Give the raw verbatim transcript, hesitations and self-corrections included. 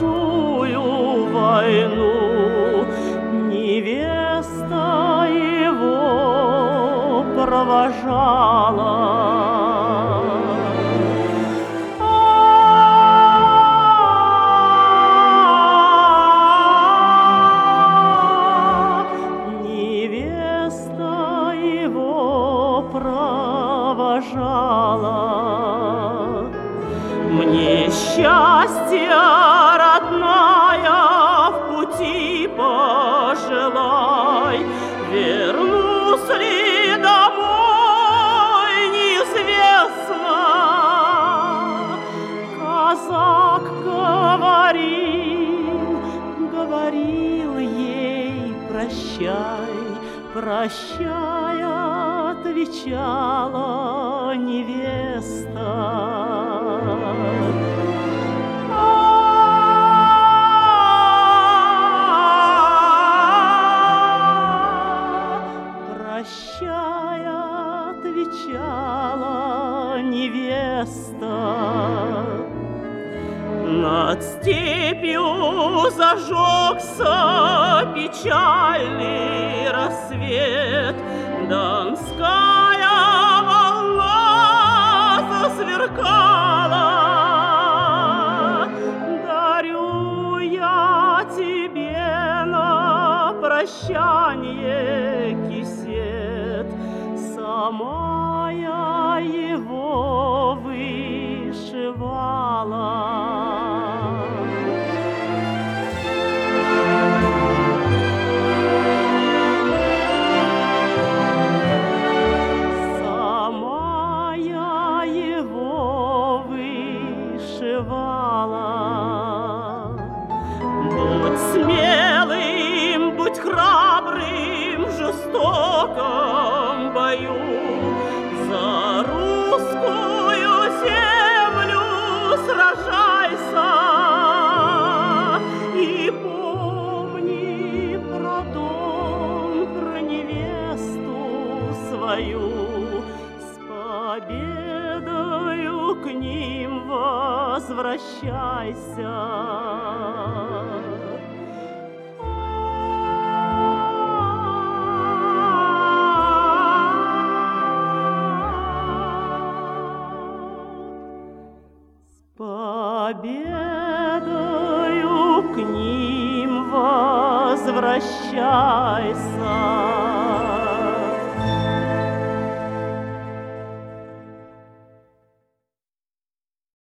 большую войну. Невеста его провожала. Провожала. Мне счастья, родная, в пути пожелай. Вернусь ли домой, неизвестно. Казак говорил, говорил ей прощай, прощай, отвечала невеста. Прощай, отвечала невеста. Над степью зажегся печальный рассвет. Донская волна засверкала. Дарю я тебе на прощанье кисет. Сама я его вышивала. Будь смелым, будь храбрым в жестоком бою. За русскую землю сражайся. И помни про дом, про невесту свою. С победою к ним возвращайся. Победою к ним возвращайся.